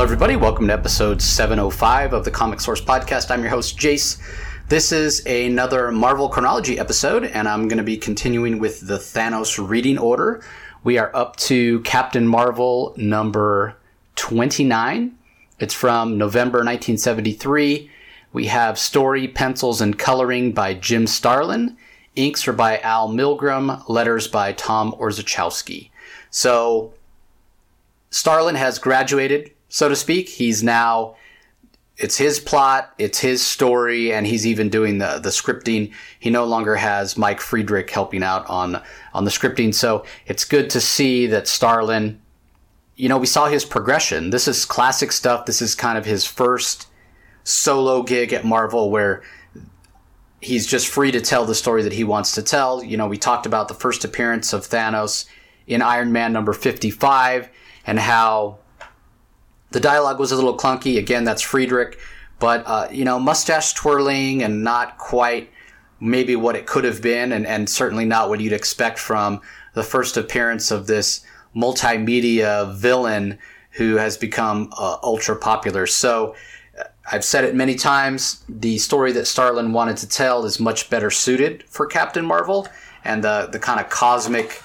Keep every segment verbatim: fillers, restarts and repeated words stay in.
everybody. Welcome to episode seven oh five of the Comic Source Podcast. I'm your host, Jace. This is another Marvel Chronology episode, and I'm going to be continuing with the Thanos reading order. We are up to Captain Marvel number twenty-nine. It's from November nineteen seventy-three. We have story, pencils, and coloring by Jim Starlin. Inks are by Al Milgrom. Letters by Tom Orzechowski. So, Starlin has graduated, so to speak. He's now, it's his plot, it's his story, and he's even doing the, the scripting. He no longer has Mike Friedrich helping out on, on the scripting. So it's good to see that Starlin, you know, we saw his progression. This is classic stuff. This is kind of his first solo gig at Marvel where he's just free to tell the story that he wants to tell. You know, we talked about the first appearance of Thanos in Iron Man number fifty-five and how the dialogue was a little clunky. Again, that's Friedrich, but, uh, you know, mustache twirling and not quite maybe what it could have been, and, and certainly not what you'd expect from the first appearance of this multimedia villain who has become uh, ultra popular. So uh, I've said it many times, the story that Starlin wanted to tell is much better suited for Captain Marvel, and the, the kind of cosmic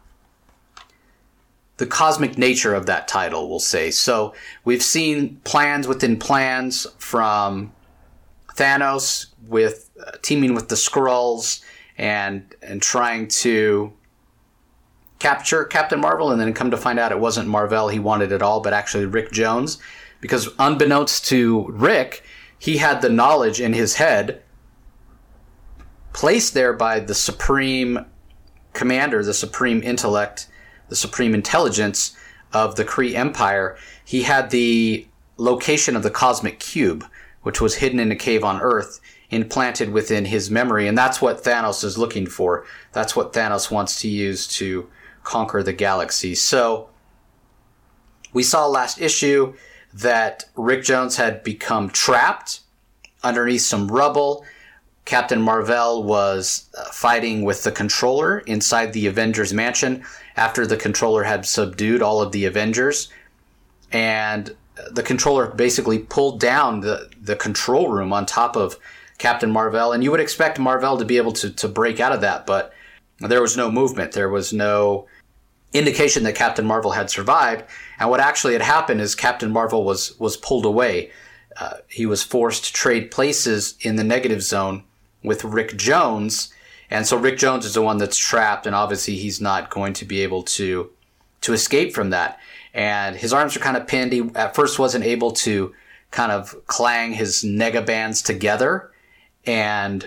the cosmic nature of that title, we'll say. So we've seen plans within plans from Thanos with uh, teaming with the Skrulls and and trying to capture Captain Marvel, and then come to find out it wasn't Marvel he wanted at all, but actually Rick Jones. Because unbeknownst to Rick, he had the knowledge in his head placed there by the Supreme Commander, the Supreme Intellect, the supreme intelligence of the Kree Empire. He had the location of the cosmic cube, which was hidden in a cave on Earth, implanted within his memory. And that's what Thanos is looking for. That's what Thanos wants to use to conquer the galaxy. So we saw last issue that Rick Jones had become trapped underneath some rubble. Captain Marvel was uh, fighting with the Controller inside the Avengers mansion after the Controller had subdued all of the Avengers. And the Controller basically pulled down the, the control room on top of Captain Marvel. And you would expect Marvel to be able to, to break out of that, but there was no movement. There was no indication that Captain Marvel had survived. And what actually had happened is Captain Marvel was, was pulled away. Uh, he was forced to trade places in the negative zone with Rick Jones. And so Rick Jones is the one that's trapped, and obviously he's not going to be able to to escape from that. And his arms are kind of pinned. He at first wasn't able to kind of clang his nega bands together and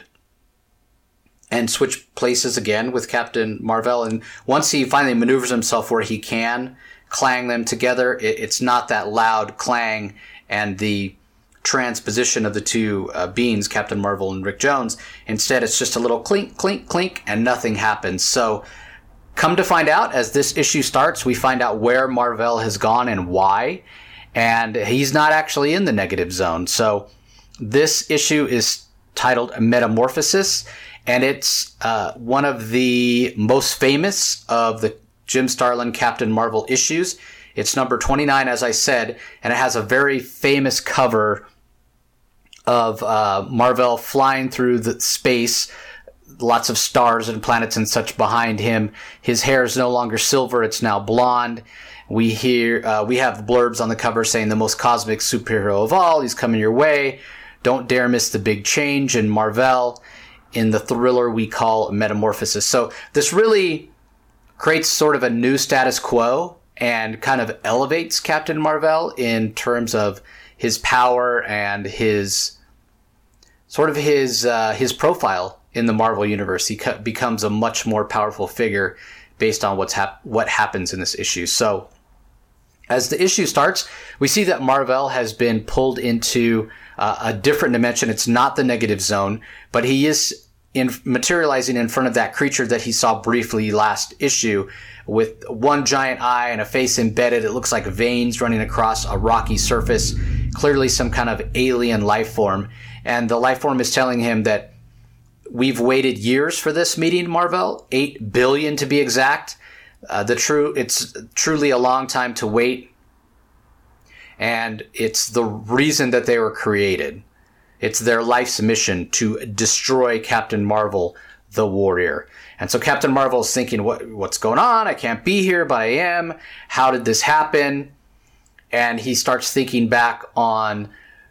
and switch places again with Captain Marvel. And once he finally maneuvers himself where he can clang them together, it, it's not that loud clang, and the transposition of the two uh, beings, Captain Marvel and Rick Jones. Instead, it's just a little clink, clink, clink, and nothing happens. So come to find out, as this issue starts, we find out where Marvel has gone and why, and he's not actually in the negative zone. So this issue is titled Metamorphosis, and it's uh, one of the most famous of the Jim Starlin Captain Marvel issues. It's number twenty-nine, as I said, and it has a very famous cover of uh, Marvel flying through the space, lots of stars and planets and such behind him. His hair is no longer silver, it's now blonde. We hear, uh, we have blurbs on the cover saying the most cosmic superhero of all, he's coming your way. Don't dare miss the big change in Marvel in the thriller we call Metamorphosis. So this really creates sort of a new status quo and kind of elevates Captain Marvel in terms of his power and his sort of his uh, his profile in the Marvel universe. He co- becomes a much more powerful figure based on what's hap- what happens in this issue. So as the issue starts, we see that Marvel has been pulled into uh, a different dimension. It's not the negative zone, but he is in materializing in front of that creature that he saw briefly last issue, with one giant eye and a face embedded. It looks like veins running across a rocky surface, clearly some kind of alien life form. And the life form is telling him that we've waited years for this meeting, Marvel, eight billion to be exact. Uh, the true, it's truly a long time to wait. and it's the reason that they were created. It's their life's mission to destroy Captain Marvel, the Warrior. And so Captain Marvel is thinking, what, what's going on? I can't be here, but I am. How did this happen? And he starts thinking back on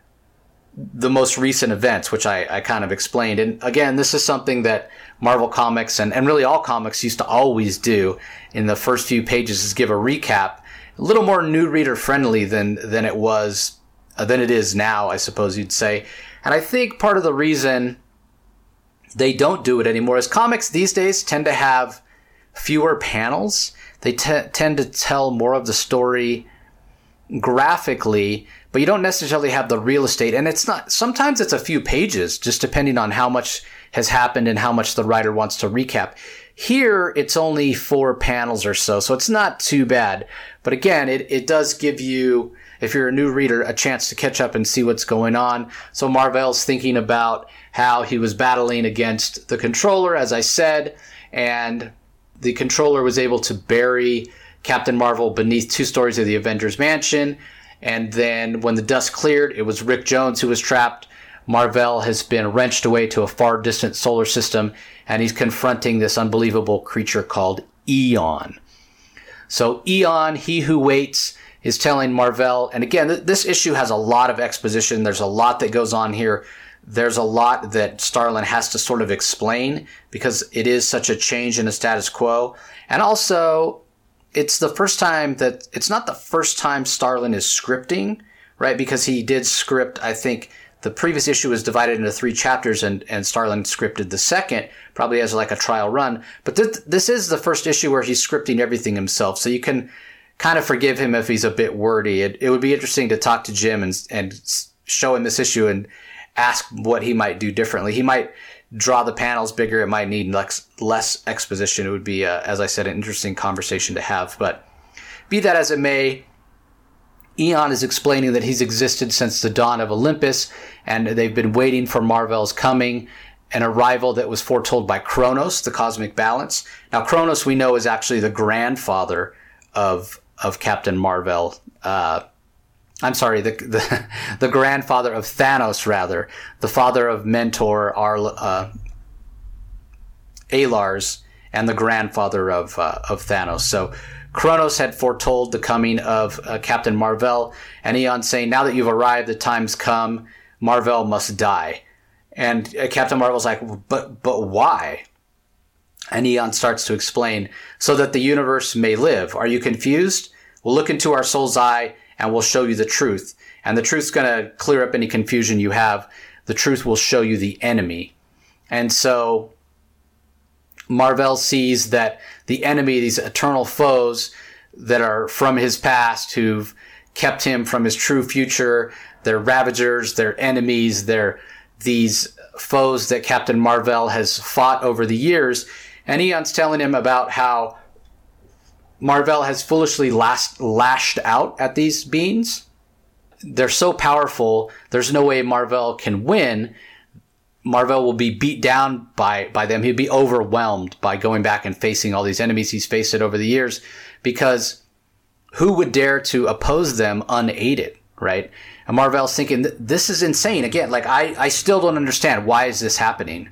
the most recent events, which I, I kind of explained. And again, this is something that Marvel Comics and, and really all comics used to always do in the first few pages, is give a recap, a little more new reader friendly than, than it was, uh, than it is now, I suppose you'd say. And I think part of the reason they don't do it anymore is comics these days tend to have fewer panels. They t- tend to tell more of the story graphically, but you don't necessarily have the real estate. And it's not, sometimes it's a few pages, just depending on how much has happened and how much the writer wants to recap. Here, it's only four panels or so, so it's not too bad. But again, it, it does give you, if you're a new reader, a chance to catch up and see what's going on. So Mar-Vell's thinking about how he was battling against the Controller, as I said, and the Controller was able to bury Captain Marvel beneath two stories of the Avengers Mansion. And then when the dust cleared, it was Rick Jones who was trapped. Mar-Vell has been wrenched away to a far distant solar system, and he's confronting this unbelievable creature called Eon. So Eon, he who waits, is telling Mar-Vell, and again, th- this issue has a lot of exposition. There's a lot that goes on here. There's a lot that Starlin has to sort of explain because it is such a change in the status quo. And also, it's the first time that, it's not the first time Starlin is scripting, right? Because he did script, I think, the previous issue was divided into three chapters, and, and Starlin scripted the second, probably as like a trial run. But th- this is the first issue where he's scripting everything himself, so you can kind of forgive him if he's a bit wordy. It, it would be interesting to talk to Jim and, and show him this issue and ask what he might do differently. He might draw the panels bigger. It might need less, less exposition. It would be, uh, as I said, an interesting conversation to have. But be that as it may, Eon is explaining that he's existed since the dawn of Olympus, and they've been waiting for Mar-Vell's coming, an arrival that was foretold by Kronos, the cosmic balance. Now, Kronos, we know, is actually the grandfather of of Captain Mar-Vell. Uh, I'm sorry, the, the the grandfather of Thanos, rather, the father of Mentor, our uh, Alars, and the grandfather of uh, of Thanos. So Kronos had foretold the coming of uh, Captain Mar-Vell, and Eon saying, now that you've arrived, the time's come, Mar-Vell must die. And uh, Captain Marvel's like, but but why? And Eon starts to explain, so that the universe may live. Are you confused? We'll look into our soul's eye, and we'll show you the truth. And the truth's going to clear up any confusion you have. The truth will show you the enemy. And so Mar-Vell sees that the enemy, these eternal foes that are from his past, who've kept him from his true future, they're ravagers, they're enemies, they're these foes that Captain Mar-Vell has fought over the years. And Eon's telling him about how Mar-Vell has foolishly last, lashed out at these beings. They're so powerful, there's no way Mar-Vell can win. Mar-Vell will be beat down by, by them. He'll be overwhelmed by going back and facing all these enemies he's faced over the years, because who would dare to oppose them unaided, right? And Mar-Vell's thinking, this is insane. Again, like, I, I still don't understand. Why is this happening?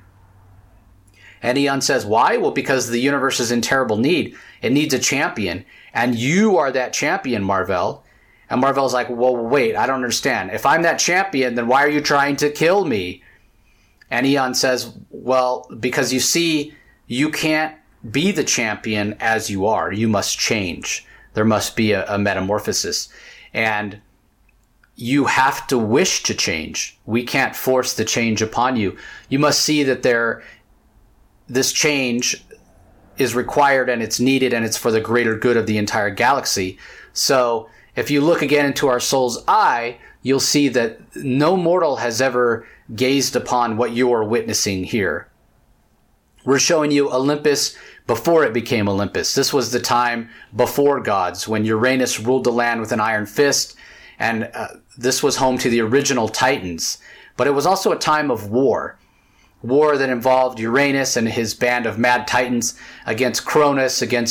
And Eon says, why? Well, because the universe is in terrible need. It needs a champion. And you are that champion, Mar-Vell. And Mar-Vell's like, well, wait, I don't understand. If I'm that champion, then why are you trying to kill me? And Eon says, well, because you see, you can't be the champion as you are. You must change. There must be a, a metamorphosis. And you have to wish to change. We can't force the change upon you. You must see that there, this change is required and it's needed and it's for the greater good of the entire galaxy. So if you look again into our soul's eye, you'll see that no mortal has ever gazed upon what you are witnessing here. We're showing you Olympus before it became Olympus. This was the time before gods, when Uranus ruled the land with an iron fist, and uh, this was home to the original Titans. But it was also a time of war. War that involved Uranus and his band of mad Titans against Cronus, against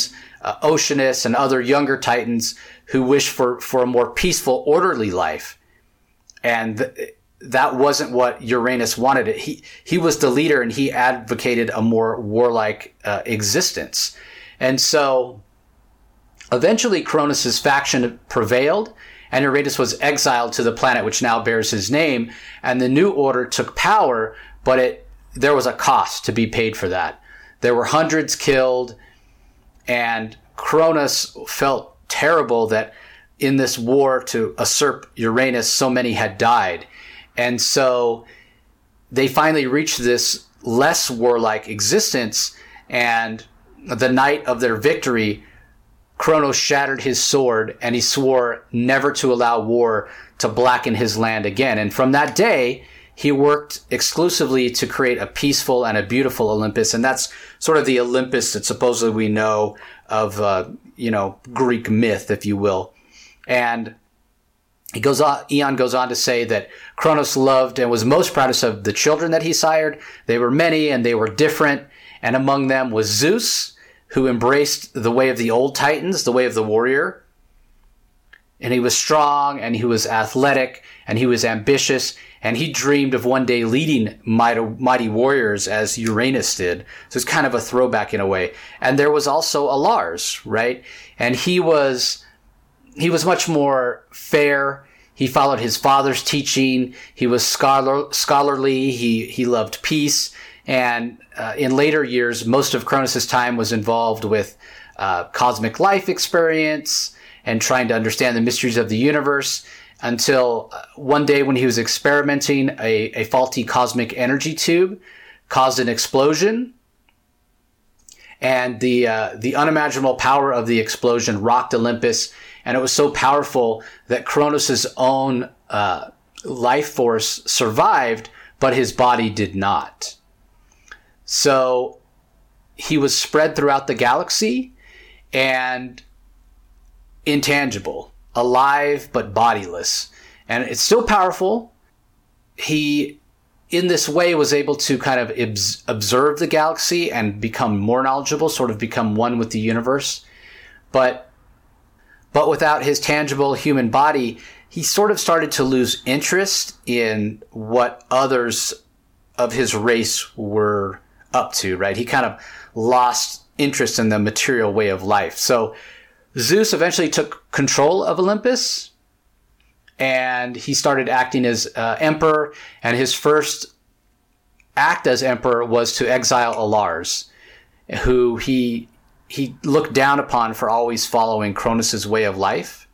uh, Oceanus and other younger Titans who wished for, for a more peaceful, orderly life. And th- that wasn't what Uranus wanted. He, he was the leader, and he advocated a more warlike uh, existence. And so eventually Cronus' faction prevailed, and Uranus was exiled to the planet which now bears his name, and the new order took power, but it there was a cost to be paid for that. There were hundreds killed, and Cronus felt terrible that in this war to usurp Uranus, so many had died. And so they finally reached this less warlike existence, and the night of their victory, Cronos shattered his sword, and he swore never to allow war to blacken his land again. And from that day, he worked exclusively to create a peaceful and a beautiful Olympus. And that's sort of the Olympus that supposedly we know of, uh, you know, Greek myth, if you will. And he goes on, Aeon goes on to say that Cronos loved and was most proud of the children that he sired. They were many and they were different. And among them was Zeus, who embraced the way of the old Titans, the way of the warrior. And he was strong, and he was athletic, and he was ambitious, and he dreamed of one day leading mighty, mighty warriors as Uranus did. So it's kind of a throwback in a way. And there was also Alars, right? And he was, he was much more fair. He followed his father's teaching. He was scholar, scholarly. He, he loved peace. And uh, in later years, most of Cronus' time was involved with uh, cosmic life experience and trying to understand the mysteries of the universe, until uh, one day when he was experimenting, a, a faulty cosmic energy tube caused an explosion. And the uh, the unimaginable power of the explosion rocked Olympus, and it was so powerful that Cronus' own uh, life force survived, but his body did not. So he was spread throughout the galaxy and intangible, alive but bodiless. And it's still powerful. He, in this way, was able to kind of obs- observe the galaxy and become more knowledgeable, sort of become one with the universe. But, but without his tangible human body, he sort of started to lose interest in what others of his race were up to, right? He kind of lost interest in the material way of life. So Zeus eventually took control of Olympus, and he started acting as uh, emperor, and his first act as emperor was to exile Alars, who he he looked down upon for always following Cronus' way of life.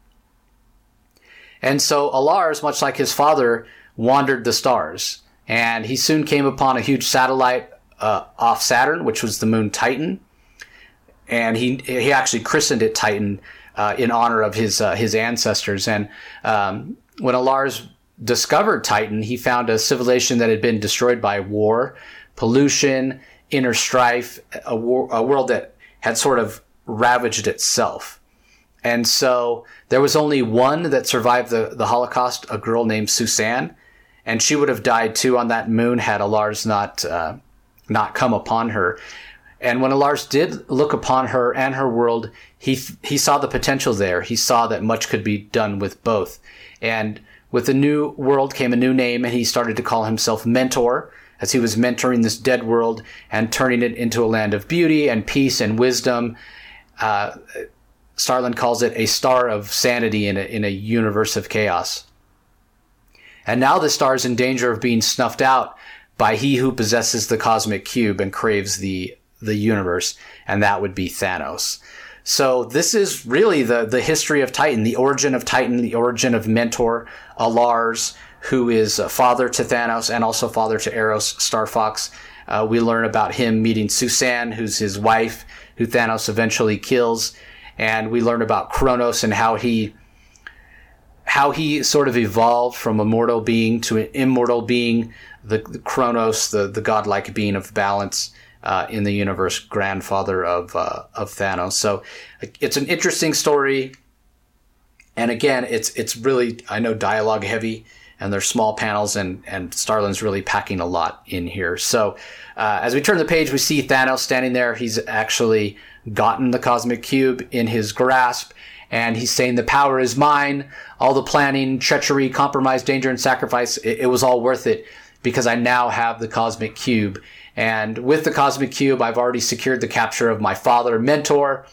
And so Alars, much like his father, wandered the stars, and he soon came upon a huge satellite uh, off Saturn, which was the moon Titan. And he he actually christened it Titan uh, in honor of his uh, his ancestors. And um, when Alars discovered Titan, he found a civilization that had been destroyed by war, pollution, inner strife, a, war, a world that had sort of ravaged itself. And so there was only one that survived the, the Holocaust, a girl named Susan, and she would have died too on that moon had Alars not uh, not come upon her. And when Alars did look upon her and her world, he he saw the potential there. He saw that much could be done with both. And with the new world came a new name, and he started to call himself Mentor, as he was mentoring this dead world and turning it into a land of beauty and peace and wisdom. Uh, Starland calls it a star of sanity in a, in a universe of chaos. And now the star is in danger of being snuffed out by he who possesses the cosmic cube and craves the the universe, and that would be Thanos. So this is really the the history of Titan, the origin of Titan, the origin of Mentor, Alars, who is a father to Thanos and also father to Eros, Star Fox. Uh, we learn about him meeting Susan, who's his wife, who Thanos eventually kills, and we learn about Kronos and how he how he sort of evolved from a mortal being to an immortal being, the, the Kronos, the the godlike being of balance. Uh, in the universe, grandfather of uh, of Thanos. So it's an interesting story, and again, it's it's really, I know, dialogue heavy, and there's small panels, and and Starland's really packing a lot in here. So uh, as we turn the page, we see Thanos standing there. He's actually gotten the Cosmic Cube in his grasp, and he's saying the power is mine. All the planning, treachery, compromise, danger, and sacrifice, it, it was all worth it because I now have the Cosmic Cube. And with the Cosmic Cube, I've already secured the capture of my father, Mentor,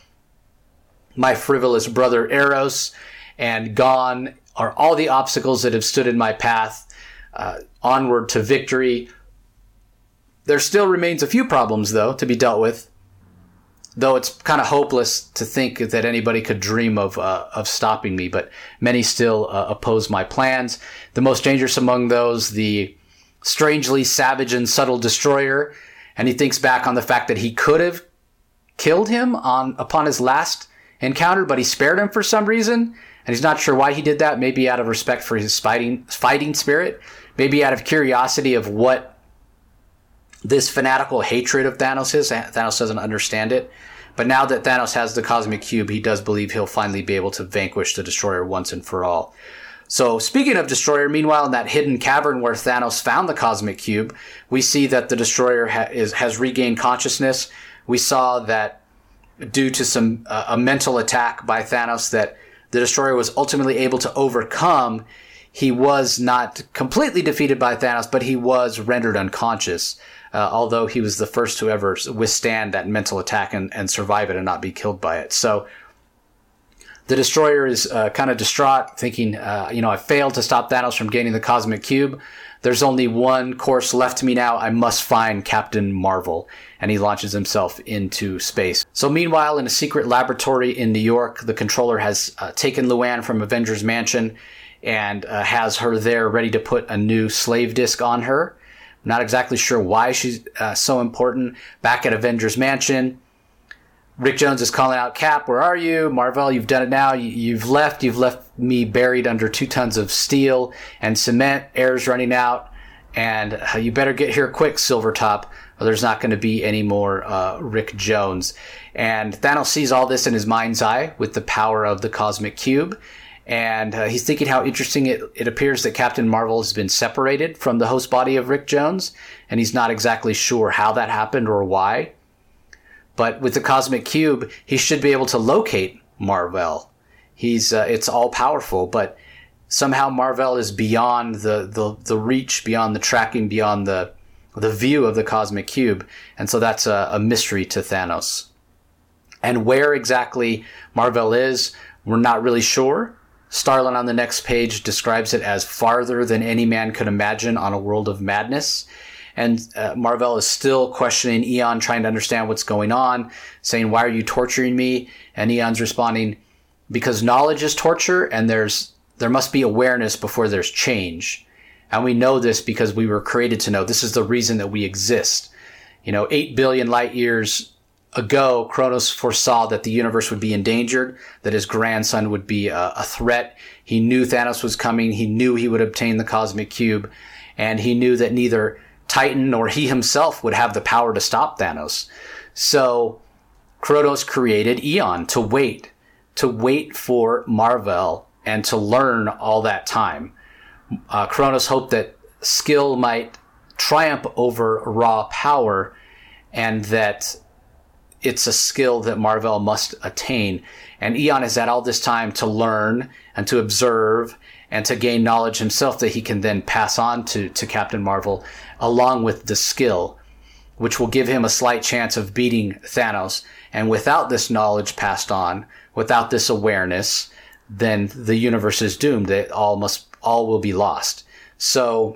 my frivolous brother, Eros, and gone are all the obstacles that have stood in my path uh, onward to victory. There still remains a few problems, though, to be dealt with, though it's kind of hopeless to think that anybody could dream of uh, of stopping me, but many still uh, oppose my plans. The most dangerous among those, the strangely savage and subtle destroyer, and he thinks back on the fact that he could have killed him on upon his last encounter, but he spared him for some reason, and he's not sure why he did that. Maybe out of respect for his fighting fighting spirit, maybe out of curiosity of what this fanatical hatred of Thanos is. Thanos doesn't understand it, but now that Thanos has the Cosmic Cube, he does believe he'll finally be able to vanquish the Destroyer once and for all. So speaking of Destroyer, meanwhile, in that hidden cavern where Thanos found the Cosmic Cube, we see that the Destroyer ha- is, has regained consciousness. We saw that due to some uh, a mental attack by Thanos that the Destroyer was ultimately able to overcome. He was not completely defeated by Thanos, but he was rendered unconscious, uh, although he was the first to ever withstand that mental attack and, and survive it and not be killed by it. So the Destroyer is uh, kind of distraught, thinking, uh, you know, I failed to stop Thanos from gaining the Cosmic Cube. There's only one course left to me now. I must find Captain Marvel. And he launches himself into space. So meanwhile, in a secret laboratory in New York, the Controller has uh, taken Luann from Avengers Mansion and uh, has her there ready to put a new slave disc on her. Not exactly sure why she's uh, so important. Back at Avengers Mansion, Rick Jones is calling out, Cap, where are you? Marvel, you've done it now. You, you've left. You've left me buried under two tons of steel and cement. Air's running out. And uh, you better get here quick, Silvertop, or there's not going to be any more uh, Rick Jones. And Thanos sees all this in his mind's eye with the power of the Cosmic Cube. And uh, he's thinking how interesting it, it appears that Captain Marvel has been separated from the host body of Rick Jones. And he's not exactly sure how that happened or why. But with the Cosmic Cube, he should be able to locate Mar-Vell. He's uh, it's all powerful, but somehow Mar-Vell is beyond the, the, the reach, beyond the tracking, beyond the the view of the Cosmic Cube. And so that's a, a mystery to Thanos. And where exactly Mar-Vell is, we're not really sure. Starlin on the next page describes it as farther than any man could imagine on a world of madness. And uh, Mar-Vell is still questioning Eon, trying to understand what's going on, saying, why are you torturing me? And Eon's responding, because knowledge is torture, and there's there must be awareness before there's change. And we know this because we were created to know. This is the reason that we exist. You know, eight billion light years ago, Kronos foresaw that the universe would be endangered, that his grandson would be a, a threat. He knew Thanos was coming. He knew he would obtain the Cosmic Cube. And he knew that neither Titan nor he himself would have the power to stop Thanos. So Kronos created Eon to wait, to wait for Mar-Vell and to learn all that time. Uh, Kronos hoped that skill might triumph over raw power, and that it's a skill that Mar-Vell must attain. And Eon has had all this time to learn and to observe and to gain knowledge himself that he can then pass on to, to Captain Marvel, along with the skill, which will give him a slight chance of beating Thanos. And without this knowledge passed on, without this awareness, then the universe is doomed. It all must, all will be lost. So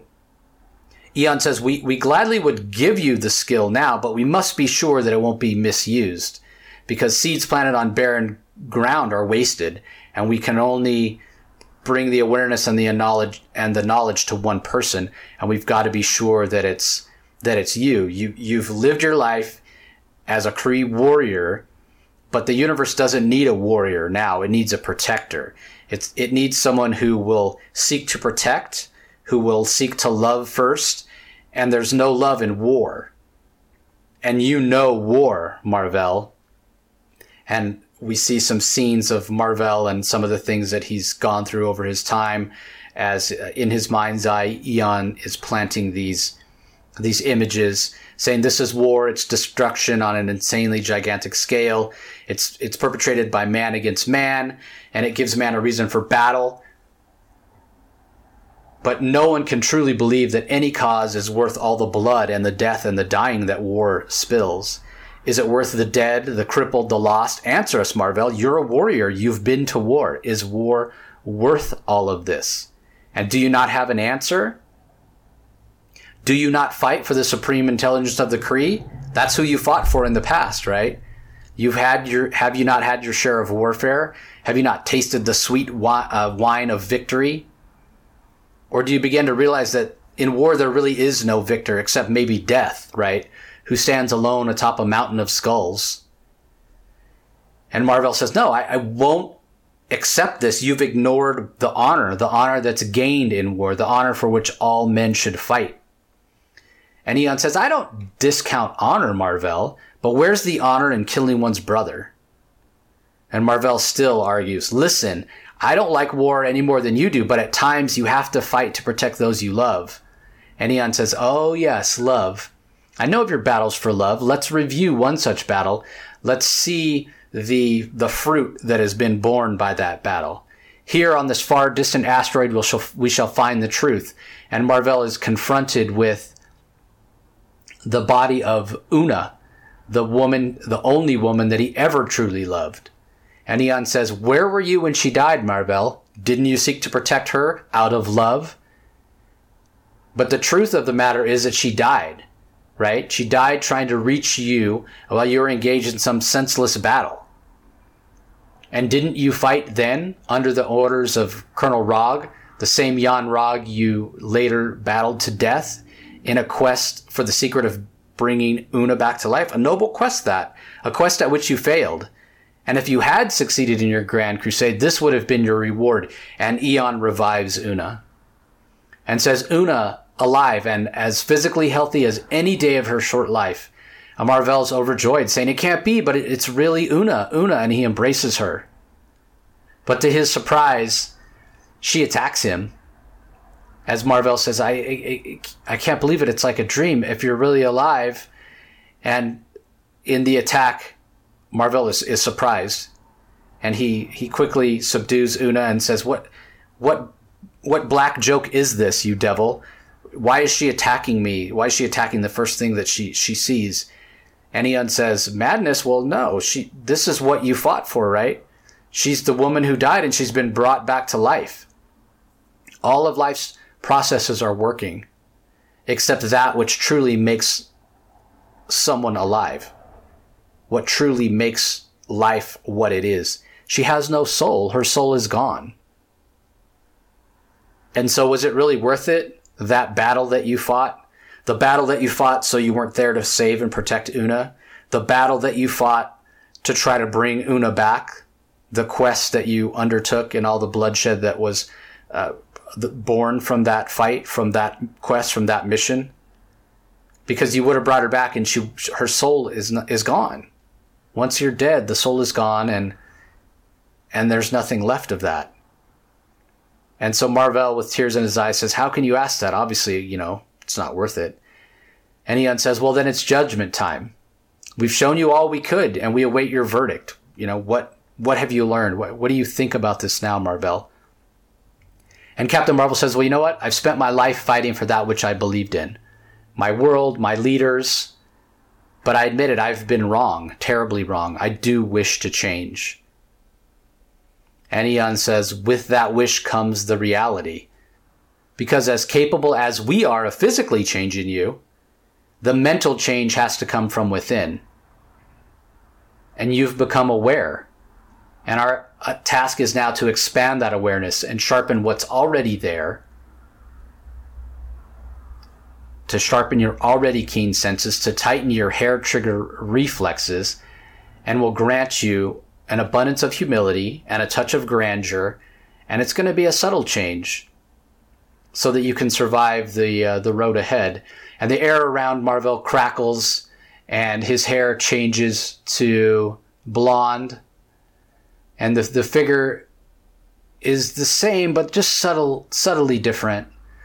Eon says, we, we gladly would give you the skill now, but we must be sure that it won't be misused, because seeds planted on barren ground are wasted, and we can only bring the awareness and the knowledge and the knowledge to one person, and we've got to be sure that it's that it's you. You you've lived your life as a Kree warrior, but the universe doesn't need a warrior now. It needs a protector. It's it needs someone who will seek to protect, who will seek to love first, and there's no love in war. And you know war, Mar-Vell. And we see some scenes of Mar-Vell and some of the things that he's gone through over his time, as uh, in his mind's eye, Eon is planting these these images saying this is war, it's destruction on an insanely gigantic scale. It's it's perpetrated by man against man, and it gives man a reason for battle. But no one can truly believe that any cause is worth all the blood and the death and the dying that war spills. Is it worth the dead, the crippled, the lost? Answer us, Mar-Vell. You're a warrior. You've been to war. Is war worth all of this? And do you not have an answer? Do you not fight for the supreme intelligence of the Kree? That's who you fought for in the past, right? You've had your, have you not had your share of warfare? Have you not tasted the sweet wi- uh, wine of victory? Or do you begin to realize that in war there really is no victor except maybe death, right? Who stands alone atop a mountain of skulls? And Mar-Vell says, no, I, I won't accept this. You've ignored the honor, the honor that's gained in war, the honor for which all men should fight. And Eon says, I don't discount honor, Mar-Vell, but where's the honor in killing one's brother? And Mar-Vell still argues, listen, I don't like war any more than you do, but at times you have to fight to protect those you love. And Eon says, oh yes, love. I know of your battles for love. Let's review one such battle. Let's see the the fruit that has been born by that battle. Here on this far distant asteroid, we shall, we shall find the truth. And Mar-Vell is confronted with the body of Una, the woman, the only woman that he ever truly loved. And Eon says, where were you when she died, Mar-Vell? Didn't you seek to protect her out of love? But the truth of the matter is that she died. Right? She died trying to reach you while you were engaged in some senseless battle. And didn't you fight then under the orders of Colonel Rogg, the same Jan Rogg you later battled to death in a quest for the secret of bringing Una back to life? A noble quest that, a quest at which you failed. And if you had succeeded in your grand crusade, this would have been your reward. And Eon revives Una and says, Una, alive and as physically healthy as any day of her short life. And Mar-Vell's overjoyed, saying, it can't be, but it's really Una, Una, and he embraces her. But to his surprise, she attacks him. As Mar-Vell says, I, I, I can't believe it, it's like a dream. If you're really alive. And in the attack, Mar-Vell is, is surprised. And he, he quickly subdues Una and says, what, what, what black joke is this, you devil? Why is she attacking me? Why is she attacking the first thing that she, she sees? And Eon says, madness? Well, no. She. This is what you fought for, right? She's the woman who died and she's been brought back to life. All of life's processes are working, except that which truly makes someone alive. What truly makes life what it is. She has no soul. Her soul is gone. And so was it really worth it? That battle that you fought, the battle that you fought so you weren't there to save and protect Una, the battle that you fought to try to bring Una back, the quest that you undertook and all the bloodshed that was uh, born from that fight, from that quest, from that mission, because you would have brought her back and she, her soul is is gone. Once you're dead, the soul is gone and and there's nothing left of that. And so Mar-Vell, with tears in his eyes, says, how can you ask that? Obviously, you know, it's not worth it. And Eon says, well, then it's judgment time. We've shown you all we could, and we await your verdict. You know, what what have you learned? What, what do you think about this now, Mar-Vell? And Captain Marvel says, well, you know what? I've spent my life fighting for that which I believed in. My world, my leaders. But I admit it, I've been wrong, terribly wrong. I do wish to change. And Eon says, with that wish comes the reality. Because as capable as we are of physically changing you, the mental change has to come from within. And you've become aware. And our task is now to expand that awareness and sharpen what's already there. To sharpen your already keen senses, to tighten your hair trigger reflexes, and will grant you an abundance of humility and a touch of grandeur, and it's going to be a subtle change so that you can survive the uh, the road ahead. And the air around Mar-Vell crackles, and his hair changes to blonde, and the the figure is the same but just subtle, subtly different.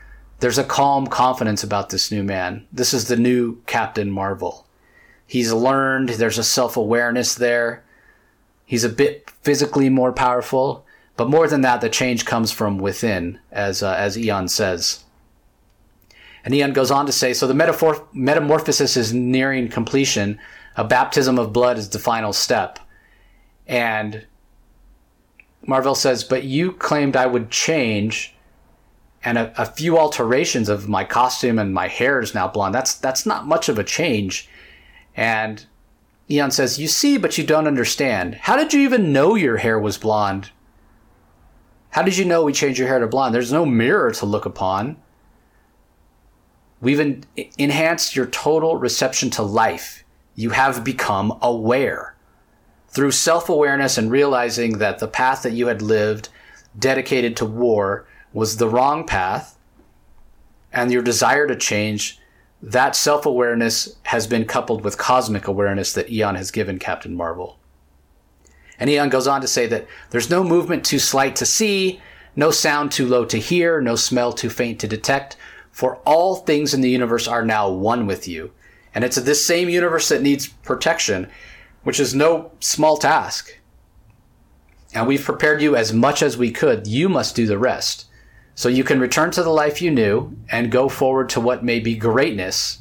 there's a calm confidence about this new man. This is the new Captain Marvel. He's learned, there's a self-awareness there. He's a bit physically more powerful, but more than that, the change comes from within, as uh, as Eon says. And Eon goes on to say, so the metaphor- metamorphosis is nearing completion. A baptism of blood is the final step. And Mar-Vell says, but you claimed I would change, and a, a few alterations of my costume and my hair is now blonde. That's that's not much of a change. And Eon says, you see, but you don't understand. How did you even know your hair was blonde? How did you know we changed your hair to blonde? There's no mirror to look upon. We've en- enhanced your total reception to life. You have become aware. Through self-awareness and realizing that the path that you had lived, dedicated to war, was the wrong path, and your desire to change, that self-awareness has been coupled with cosmic awareness that Eon has given Captain Marvel. And Eon goes on to say that there's no movement too slight to see, no sound too low to hear, no smell too faint to detect, for all things in the universe are now one with you. And it's this same universe that needs protection, which is no small task. And we've prepared you as much as we could. You must do the rest. So you can return to the life you knew and go forward to what may be greatness.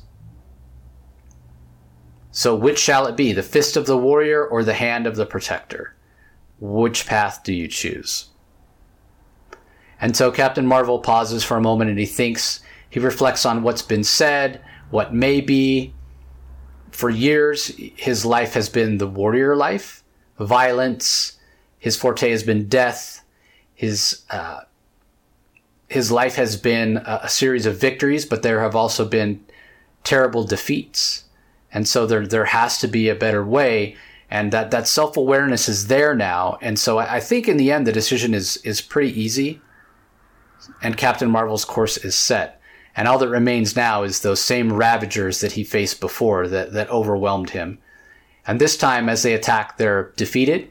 So which shall it be, the fist of the warrior or the hand of the protector? Which path do you choose? And so Captain Marvel pauses for a moment and he thinks, he reflects on what's been said, what may be. For years, his life has been the warrior life, violence. His forte has been death. His uh, his life has been a, a series of victories, but there have also been terrible defeats. And so there there has to be a better way, and that, that self-awareness is there now. And so I, I think in the end, the decision is is pretty easy, and Captain Marvel's course is set. And all that remains now is those same Ravagers that he faced before that, that overwhelmed him. And this time, as they attack, they're defeated.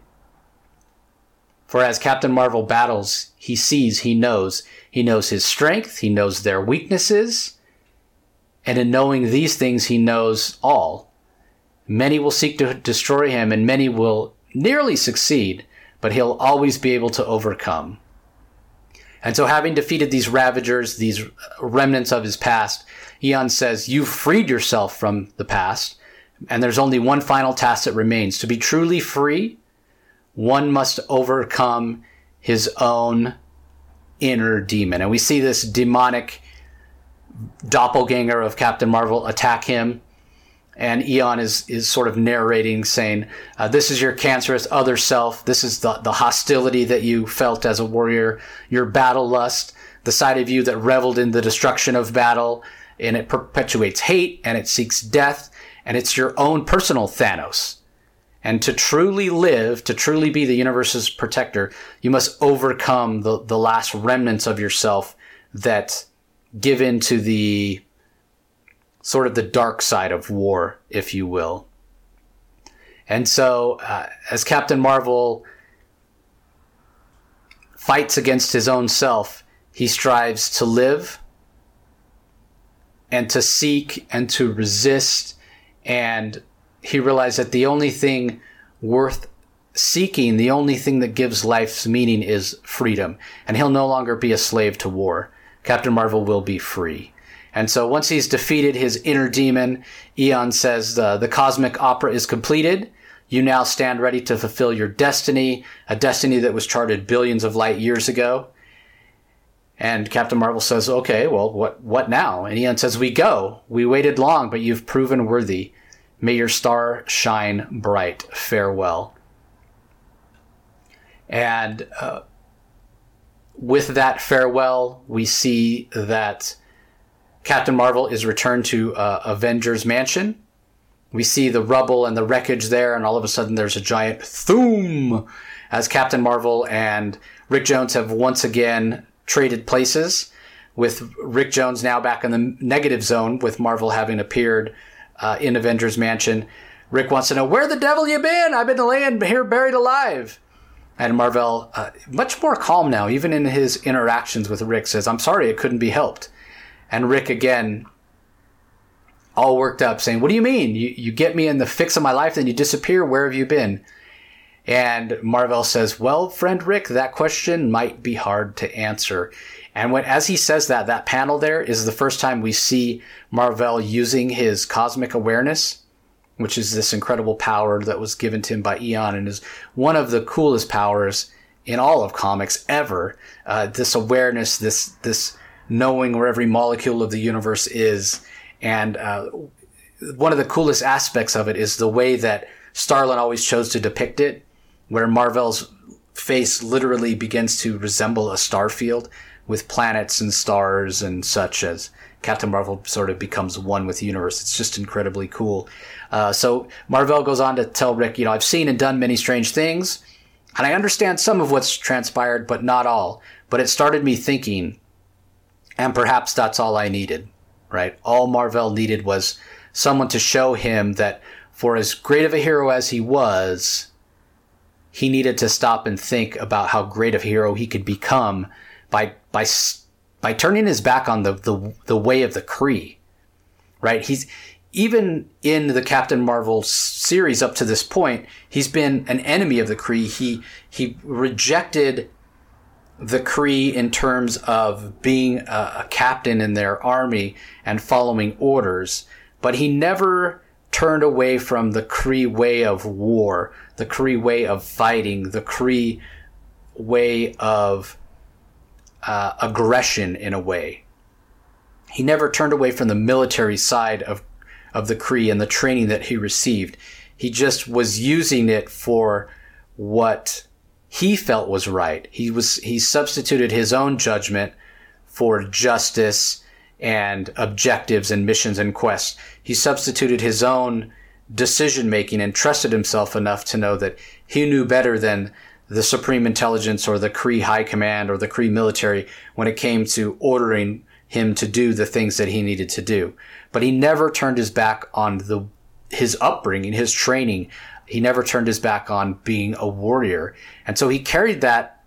For as Captain Marvel battles, he sees, he knows. He knows his strength, he knows their weaknesses. And in knowing these things, he knows all. Many will seek to destroy him, and many will nearly succeed, but he'll always be able to overcome. And so having defeated these Ravagers, these remnants of his past, Eon says, you've freed yourself from the past, and there's only one final task that remains. To be truly free, one must overcome his own inner demon. And we see this demonic doppelganger of Captain Marvel attack him. And Eon is, is sort of narrating, saying, uh, this is your cancerous other self. This is the, the hostility that you felt as a warrior, your battle lust, the side of you that reveled in the destruction of battle, and it perpetuates hate, and it seeks death, and it's your own personal Thanos. And to truly live, to truly be the universe's protector, you must overcome the, the last remnants of yourself that give in to the sort of the dark side of war, if you will. And so, uh, as Captain Marvel fights against his own self, he strives to live and to seek and to resist. And he realized that the only thing worth seeking, the only thing that gives life's meaning is freedom. And he'll no longer be a slave to war. Captain Marvel will be free. And so once he's defeated his inner demon, Eon says, uh, the cosmic opera is completed. You now stand ready to fulfill your destiny, a destiny that was charted billions of light years ago. And Captain Marvel says, okay, well, what, what now? And Eon says, we go. We waited long, but you've proven worthy. May your star shine bright. Farewell. And uh, with that farewell, we see that Captain Marvel is returned to uh, Avengers Mansion. We see the rubble and the wreckage there, and all of a sudden there's a giant thoom as Captain Marvel and Rick Jones have once again traded places, with Rick Jones now back in the negative zone with Marvel having appeared uh, in Avengers Mansion. Rick wants to know, where the devil you been? I've been laying here buried alive. And Mar-Vell, uh, much more calm now, even in his interactions with Rick, says, I'm sorry, it couldn't be helped. And Rick, again, all worked up, saying, what do you mean? You, you get me in the fix of my life, then you disappear. Where have you been? And Mar-Vell says, well, friend Rick, that question might be hard to answer. And when, as he says that, that panel there is the first time we see Mar-Vell using his cosmic awareness, which is this incredible power that was given to him by Eon and is one of the coolest powers in all of comics ever. Uh, this awareness, this this knowing where every molecule of the universe is. And uh, one of the coolest aspects of it is the way that Starlin always chose to depict it, where Mar-Vell's face literally begins to resemble a star field with planets and stars and such, as Captain Marvel sort of becomes one with the universe. It's just incredibly cool. Uh, so Mar-Vell goes on to tell Rick, you know, I've seen and done many strange things, and I understand some of what's transpired, but not all. But it started me thinking, and perhaps that's all I needed, right? All Mar-Vell needed was someone to show him that for as great of a hero as he was, he needed to stop and think about how great of a hero he could become by by by turning his back on the the, the way of the Kree, right? He's even in the Captain Marvel series up to this point, he's been an enemy of the Kree. He he rejected the Kree in terms of being a, a captain in their army and following orders, but he never turned away from the Kree way of war, the Kree way of fighting, the Kree way of uh, aggression in a way. He never turned away from the military side of, of the Kree and the training that he received. He just was using it for what he felt was right. He was, he substituted his own judgment for justice and objectives and missions and quests. He substituted his own decision-making and trusted himself enough to know that he knew better than the Supreme Intelligence or the Kree High Command or the Kree military when it came to ordering him to do the things that he needed to do. But he never turned his back on the his upbringing, his training. He never turned his back on being a warrior. And so he carried that,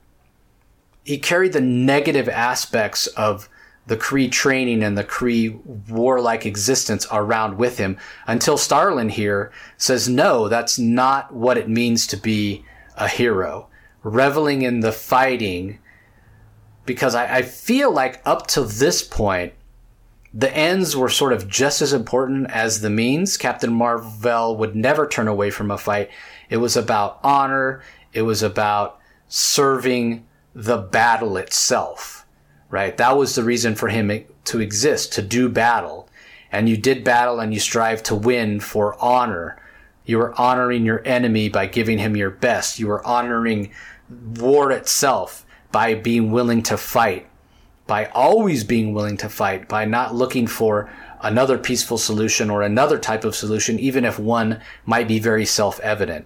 he carried the negative aspects of the Kree training and the Kree warlike existence around with him until Starlin here says, no, that's not what it means to be a hero. Reveling in the fighting, because I, I feel like up to this point, the ends were sort of just as important as the means. Captain Mar-Vell would never turn away from a fight. It was about honor. It was about serving the battle itself, right? That was the reason for him to exist, to do battle. And you did battle and you strive to win for honor. You were honoring your enemy by giving him your best. You were honoring war itself by being willing to fight, by always being willing to fight, by not looking for another peaceful solution or another type of solution, even if one might be very self-evident.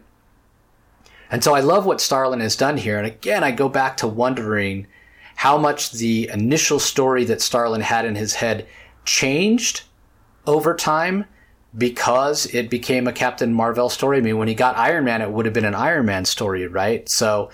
And so I love what Starlin has done here. And again, I go back to wondering how much the initial story that Starlin had in his head changed over time because it became a Captain Mar-Vell story. I mean, when he got Iron Man, it would have been an Iron Man story, right? So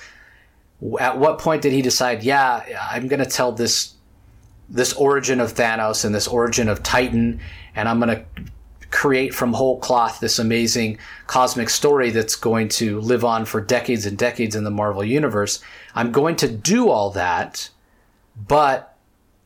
at what point did he decide, yeah, I'm going to tell this this origin of Thanos and this origin of Titan, and I'm going to create from whole cloth this amazing cosmic story that's going to live on for decades and decades in the Marvel Universe. I'm going to do all that, but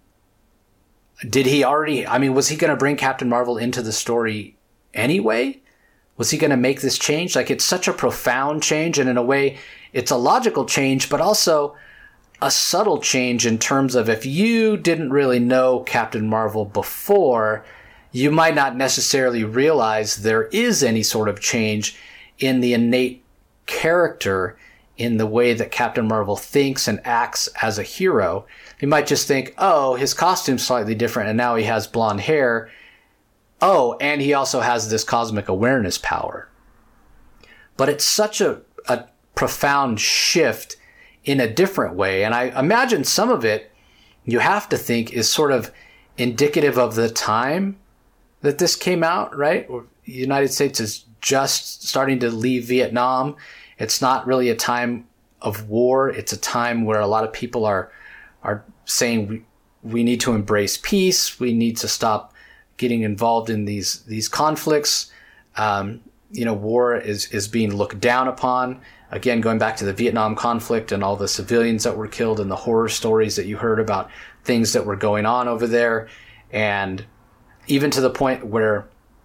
did he already, I mean, was he going to bring Captain Marvel into the story anyway? Was he going to make this change? Like, it's such a profound change, and in a way, it's a logical change, but also a subtle change in terms of if you didn't really know Captain Marvel before, you might not necessarily realize there is any sort of change in the innate character in the way that Captain Marvel thinks and acts as a hero. You might just think, oh, his costume's slightly different and now he has blonde hair. Oh, and he also has this cosmic awareness power. But it's such a, a profound shift in a different way. And I imagine some of it, you have to think, is sort of indicative of the time that this came out, right? The United States is just starting to leave Vietnam. It's not really a time of war. It's a time where a lot of people are are saying we, we need to embrace peace. We need to stop getting involved in these these conflicts. Um, you know, war is is being looked down upon. Again, going back to the Vietnam conflict and all the civilians that were killed and the horror stories that you heard about things that were going on over there, and even to the point where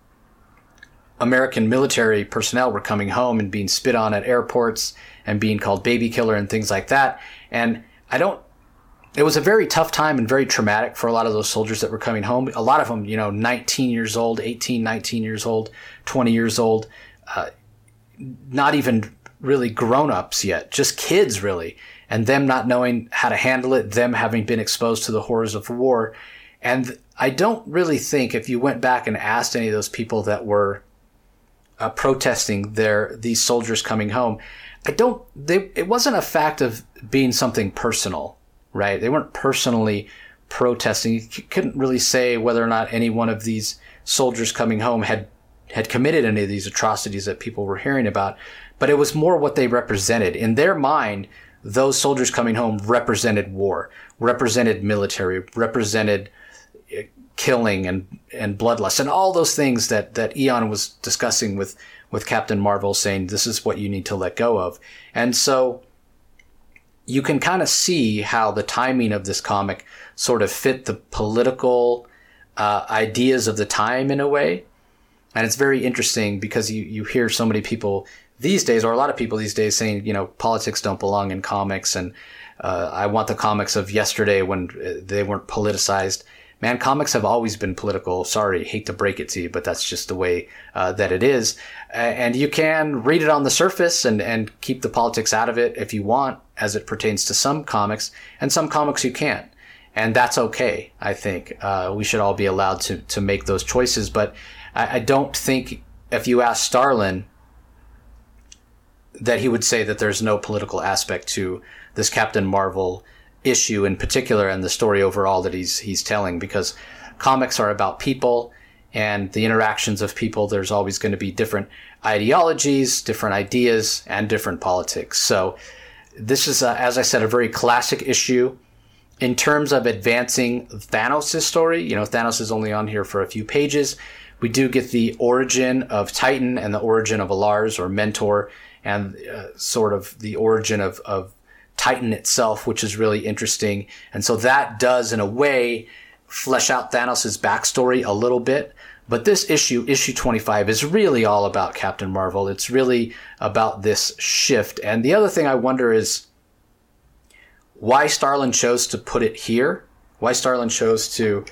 American military personnel were coming home and being spit on at airports and being called baby killer and things like that. And I don't, it was a very tough time and very traumatic for a lot of those soldiers that were coming home. A lot of them, you know, nineteen years old, eighteen, nineteen years old, twenty years old, uh, not even really grown-ups yet, just kids really, and them not knowing how to handle it, them having been exposed to the horrors of war. And I don't really think if you went back and asked any of those people that were uh, protesting their these soldiers coming home, I don't, they, it wasn't a fact of being something personal, right? They weren't personally protesting. You couldn't really say whether or not any one of these soldiers coming home had, had committed any of these atrocities that people were hearing about, but it was more what they represented. In their mind, those soldiers coming home represented war, represented military, represented killing and, and bloodlust and all those things that, that Eon was discussing with, with Captain Marvel, saying this is what you need to let go of. And so you can kind of see how the timing of this comic sort of fit the political uh, ideas of the time in a way. And it's very interesting because you, you hear so many people these days, or a lot of people these days, saying, you know, politics don't belong in comics. And uh, I want the comics of yesterday when they weren't politicized. Man, comics have always been political. Sorry, hate to break it to you, but that's just the way uh, that it is. Uh, and you can read it on the surface and, and keep the politics out of it if you want, as it pertains to some comics, and some comics you can't. And that's okay, I think. Uh, we should all be allowed to, to make those choices. But I, I don't think if you ask Starlin that he would say that there's no political aspect to this Captain Marvel issue in particular and the story overall that he's he's telling, because comics are about people and the interactions of people. There's always going to be different ideologies, different ideas, and different politics. So this is, a, as I said, a very classic issue in terms of advancing Thanos' story. You know, Thanos is only on here for a few pages. We do get the origin of Titan and the origin of Alars, or Mentor, and uh, sort of the origin of, of Titan itself, which is really interesting. And so that does, in a way, flesh out Thanos' backstory a little bit. But this issue, issue twenty-five, is really all about Captain Marvel. It's really about this shift. And the other thing I wonder is why Starlin chose to put it here, why Starlin chose to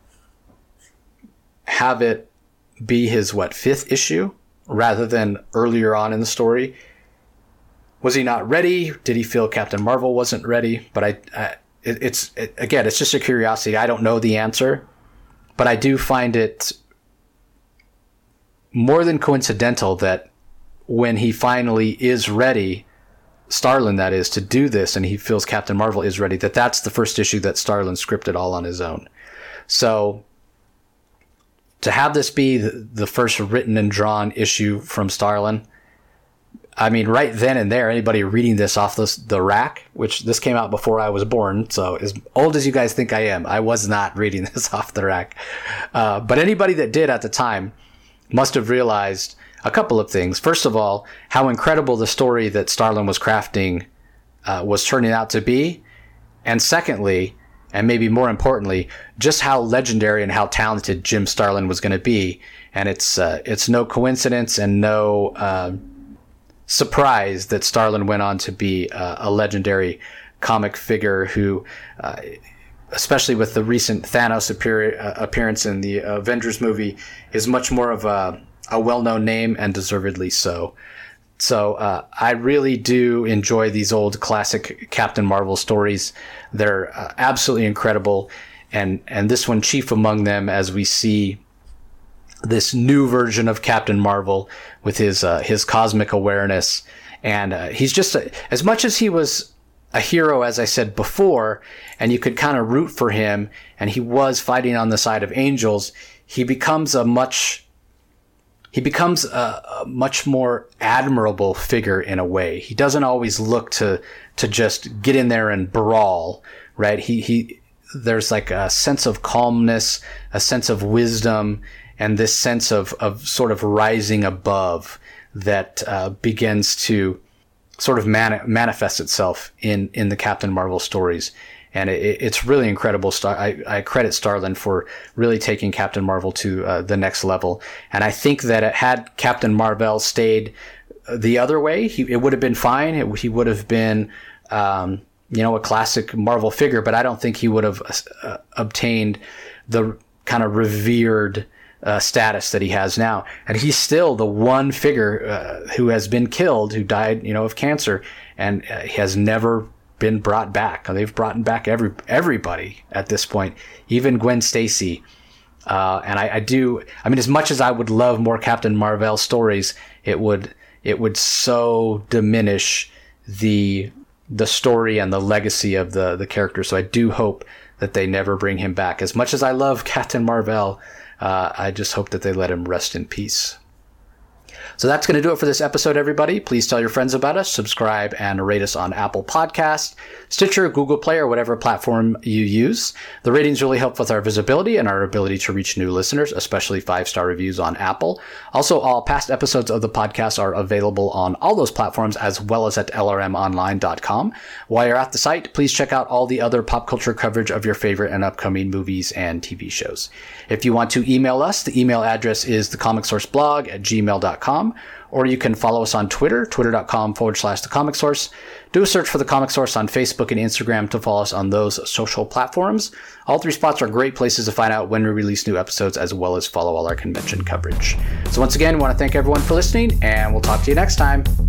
have it be his, what, fifth issue rather than earlier on in the story. Was he not ready? Did he feel Captain Marvel wasn't ready? But I, I it, it's, it, again, it's just a curiosity. I don't know the answer, but I do find it more than coincidental that when he finally is ready, Starlin, that is, to do this, and he feels Captain Marvel is ready, that that's the first issue that Starlin scripted all on his own. So to have this be the, the first written and drawn issue from Starlin, I mean, right then and there, anybody reading this off this, the rack, which this came out before I was born, so as old as you guys think I am, I was not reading this off the rack. Uh, but anybody that did at the time must have realized a couple of things. First of all, how incredible the story that Starlin was crafting uh, was turning out to be. And secondly, and maybe more importantly, just how legendary and how talented Jim Starlin was going to be. And it's uh, it's no coincidence and no uh, surprise that Starlin went on to be uh, a legendary comic figure who, uh, especially with the recent Thanos appear- uh, appearance in the Avengers movie, is much more of a, a well-known name, and deservedly so. So uh, I really do enjoy these old classic Captain Marvel stories. They're uh, absolutely incredible, and and this one chief among them, as we see this new version of Captain Marvel with his uh, his cosmic awareness. And uh, he's just a, as much as he was a hero, as I said before, and you could kind of root for him, and he was fighting on the side of angels, he becomes a much he becomes a, a much more admirable figure in a way. He doesn't always look to to just get in there and brawl, right? He he there's like a sense of calmness, a sense of wisdom, and this sense of, of sort of rising above that uh, begins to sort of mani- manifest itself in, in the Captain Marvel stories. And it, it's really incredible. Star- I, I credit Starlin for really taking Captain Marvel to uh, the next level. And I think that it had Captain Marvel stayed the other way, he, it would have been fine. It, he would have been, um, you know, a classic Marvel figure, but I don't think he would have uh, obtained the kind of revered Uh, status that he has now. And he's still the one figure uh, who has been killed, who died, you know, of cancer, and uh, has never been brought back. They've brought back every everybody at this point, even Gwen Stacy. Uh, and I, I do, I mean, as much as I would love more Captain Marvel stories, it would it would so diminish the the story and the legacy of the the character. So I do hope that they never bring him back. As much as I love Captain Marvel, Uh, I just hope that they let him rest in peace. So that's going to do it for this episode, everybody. Please tell your friends about us, subscribe, and rate us on Apple Podcasts, Stitcher, Google Play, or whatever platform you use. The ratings really help with our visibility and our ability to reach new listeners, especially five-star reviews on Apple. Also, all past episodes of the podcast are available on all those platforms as well as at L R M online dot com. While you're at the site, please check out all the other pop culture coverage of your favorite and upcoming movies and T V shows. If you want to email us, the email address is thecomicsourceblog at gmail dot com, or you can follow us on Twitter, twitter.com forward slash the Comic Source. Do a search for the Comic Source on Facebook and Instagram to follow us on those social platforms. All three spots are great places to find out when we release new episodes, as well as follow all our convention coverage. So once again, we want to thank everyone for listening, and we'll talk to you next time.